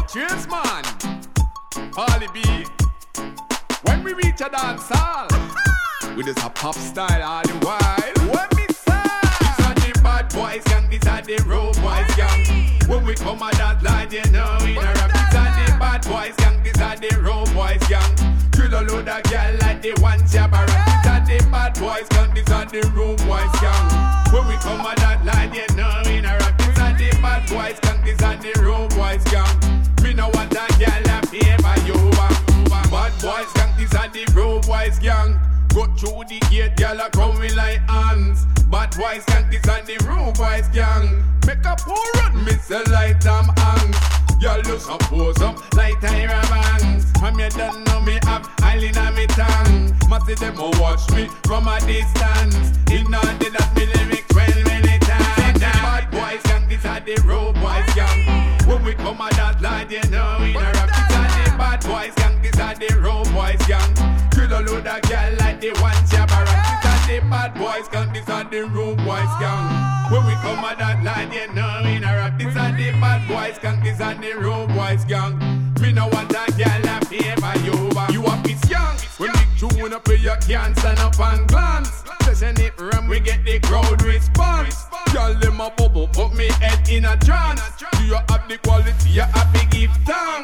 Cheers, man. Harley B. When we reach a dance hall, with this a pop style all the while. When we say, these are the bad boys gang, these are the road boys gang. When we come at that line, you know we not rap. These are the bad boys gang, these are the road boys gang. Drill a load of girl like the one shabba rap. These are the bad boys gang, these are the road boys gang. When we come at that line, you know we not rap. These are the bad boys gang, these are the road boys gang. Me know what a girl a favor you. Bad boys gang, these are the road boys gang. Go through the gate, girl a coming like ants. Bad boys gang, these are the road boys gang. Make a poor run, miss a light hang. Girl look up, pose up like Tyra Banks. And you don't know me have oil in a me tongue. Must see them a watch me from a distance. In all the that me lyrics well many times. Bad boys gang, these are the road boys gang. When we come at that line, you know we not rap. These are the bad boys gang, these are the road boys gang. Drill a load of girl like the one shabba rap. These are the bad boys gang, these are the road boys gang. When we come at that line, you know we not rap. These are the bad boys gang, these are the road boys gang. Me no want a girl a favor you. You a piece young. When the tune up you can't stand up and glance. Session it ram, we get the crowd response. Girl them a bubble, put me head in a trance. Do you have the quality, you have to give thanks.